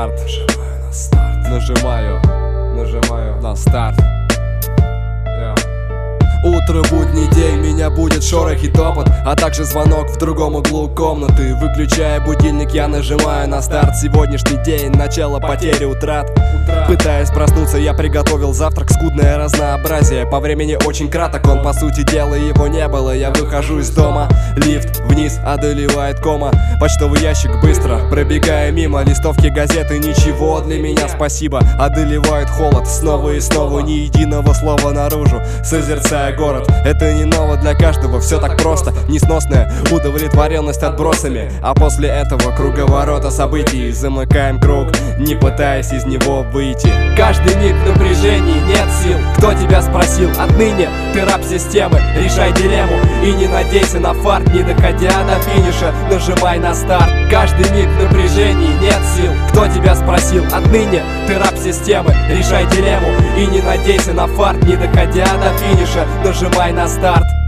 старт. Нажимаю на старт. Утро, будний день, меня будет шорох и топот, а также звонок в другом углу комнаты. Выключая будильник, я нажимаю на старт. Сегодняшний день, начало потери, утрат. Пытаясь проснуться, я приготовил завтрак. Скудное разнообразие, по времени очень краток он, по сути дела, его не было. Я выхожу из дома, лифт вниз одолевает кома. Почтовый ящик быстро, пробегая мимо. Листовки газеты, ничего для меня, спасибо. Одолевает холод, снова и снова, ни единого слова наружу. Созерцая город, это не ново для каждого, все так просто. Несносная удовлетворенность отбросами, а после этого круговорота событий. Замыкаем круг, не пытаясь из него выйти. Каждый миг в напряжении, нет сил. Кто тебя спросил? Отныне ты раб системы. Решай дилемму и не надейся на фарт. Не доходя до финиша, нажимай на старт. Каждый миг в напряжении, нет сил. Кто тебя спросил? Отныне ты раб системы. Решай дилемму и не надейся на фарт. Не доходя до финиша, нажимай на старт.